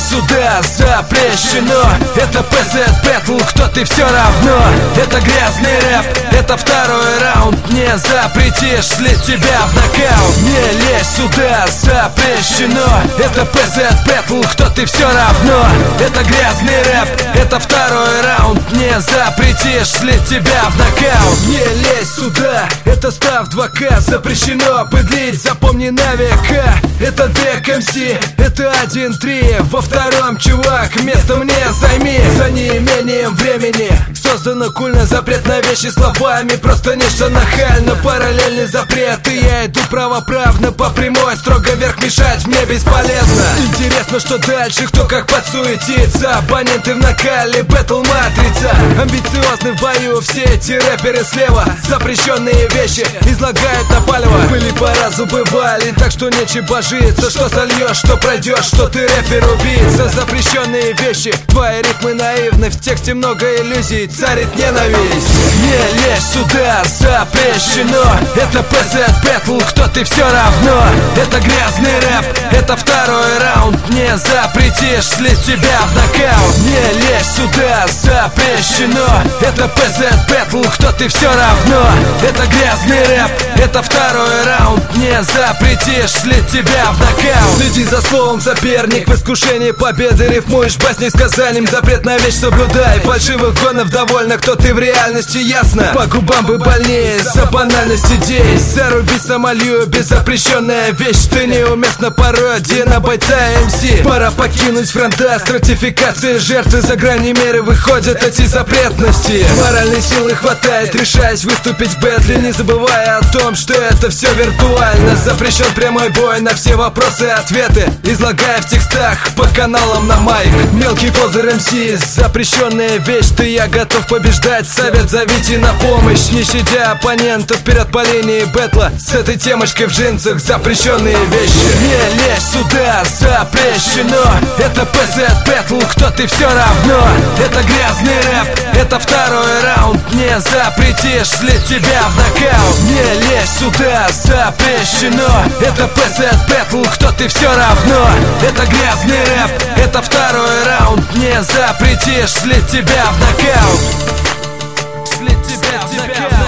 сюда, запрещено. Это PZ Battle, кто ты все равно. Это грязный рэп, это второй раунд. Не запретишь, слить тебя в нокаут. Не лезь сюда, запрещено. Это PZ Battle, кто ты все равно. Это грязный рэп, это второй раунд. Не запретишь, слить тебя в нокаут. Не лезь сюда, это став 2К. Запрещено быдлить, запомни на века. Это DKMC, это 1-3. Во втором, чувак, место мне займи. За неимением времени создано кульно, запрет на вещи словами. Просто нечто нахально, параллельный запрет. И я иду правоправно по прямой, строго вверх, мешать мне бесполезно. Интересно, что дальше, кто как подсуетится. Абоненты в накале, бэтл матрица. Амбициозны в бою все эти рэперы слева. Запрещенные вещи излагают на палево. Были по разу, бывали, так что нечего божиться. Что сольешь, что пройдешь, что ты рэпер-убийца. Запрещенные вещи, твои рифмы наивны. В тексте много иллюзий, царит ненависть. Не лезь сюда, запрещено. Это PZ Battle, кто ты все равно. Это грязный рэп, это второй раунд. Не запретишь, слить тебя в нокаут. Не лезь сюда, запрещено. Это PZ Battle, кто ты все равно. Это грязный рэп, это второй раунд. Не запретишь, слить тебя в нокаут. Следи за словом, соперник, в искушении победы. Рифмуешь басней сказанием, запрет на вещь соблюдай. Фальшивых гонов довольно, кто ты в реальности, ясно. По губам бы больнее, за банальность идей. Заруби самолюбие, запрещенная вещь. Ты неуместна пародия на бойца МС. Пора покинуть фронта, стратификации жертвы. За грани меры выходят эти запретности. Моральной силы хватает, решаясь выступить в бэтле, не забывая о том, что это все виртуально. Запрещен прямой бой на все вопросы и ответы, излагая в текстах по каналам на майк. Мелкий козырь МС, запрещенная вещь. Ты, я готов побеждать, совет зовите на помощь. Не щадя оппонентов вперед по линии бэтла. С этой темочкой в джинсах, запрещенные вещи. Не лезь сюда, запрещено. Это PZ Battle, кто ты все равно. Это грязный рэп, это второй раунд. Не запретишь, слить тебя в нокаут. Не лезь сюда, запрещено. Это PZ Battle, кто ты все равно. Это грязный рэп, это второй раунд. Не запретишь, слить тебя в нокаут. Слить тебя в нокаут.